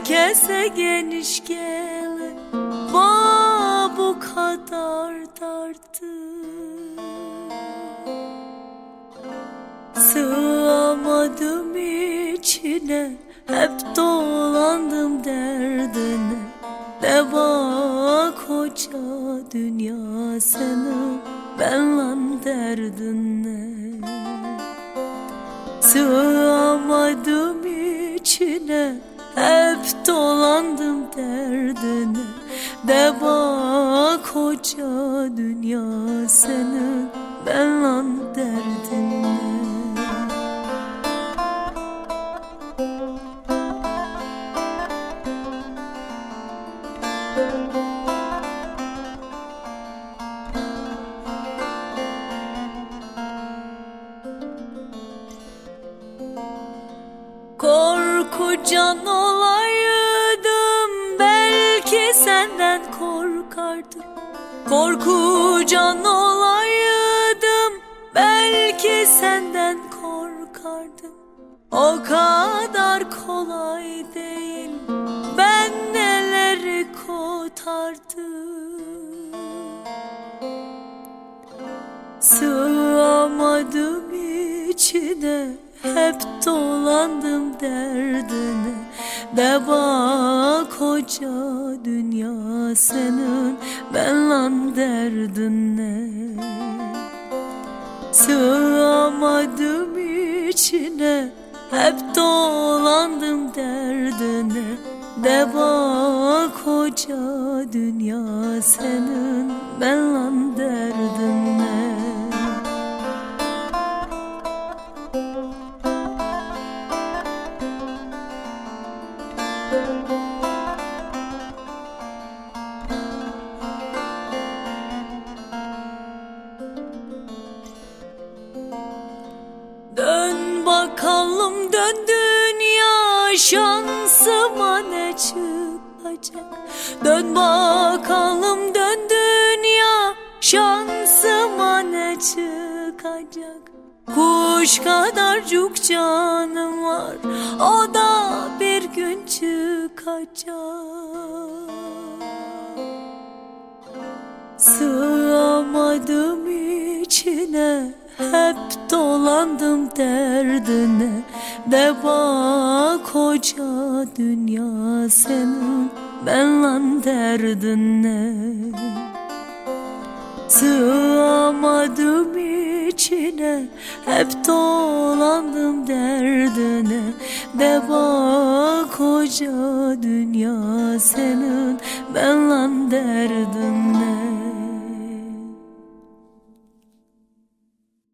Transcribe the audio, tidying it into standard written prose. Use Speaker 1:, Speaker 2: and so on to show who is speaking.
Speaker 1: herkese geniş gelir, bu kadar dardı. Sığamadım içine, hep dolandım derdine. Deva koca dünya senin, ben lan derdine. Sığamadım içine, hep dolandım derdine. Deva koca dünya senin, ben lan derdine. Korkucan olaydım, belki senden korkardım. Korkucan olaydım, belki senden korkardım. O kadar kolay değil, ben neleri kotardım. Sığamadım içine, hep dolandım derdine. Deva koca dünya senin, ben lan derdine. Sığamadım içine, hep dolandım derdine. Deva koca dünya senin, ben lan derdine. Dön bakalım dön dünya, şansıma ne çıkacak? Dön bakalım dön dünya, şansıma ne çıkacak? Kuş kadarcık canım var, o da bir gün çıkacak. Sığamadım içine, hep dolandım derdine. Deva koca dünya senin, ben lan derdine. Sığamadım içine, hep dolandım derdine. Deva koca dünya senin, ben lan derdine.